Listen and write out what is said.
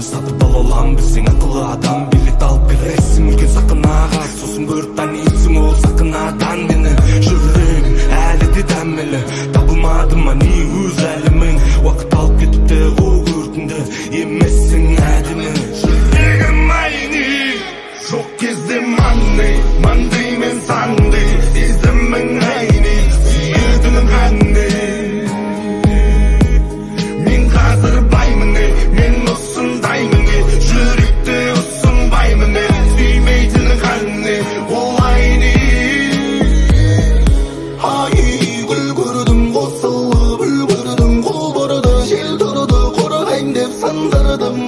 сатып ала аламбы сен акылы адам билет алып бересиң үлкен сакынага сосын көрүп танисың ол сакынадан менен жүрөгүм әлі де дәмелі табылмады мани өз әлемің уақыт алып кетіпті ол көрдіңді емессің әдемі жүрегім айни жоқ кезде маңдай мен саңдай сезімің айни сүйетінің қандай мен қазір баймын мен осындаймын жүректе ұсынбаймын сүймейтінің қандай ол айни гүл көрдім қосылып үл көрдім қол бұрды жел тұрды қорғайын деп сындырдым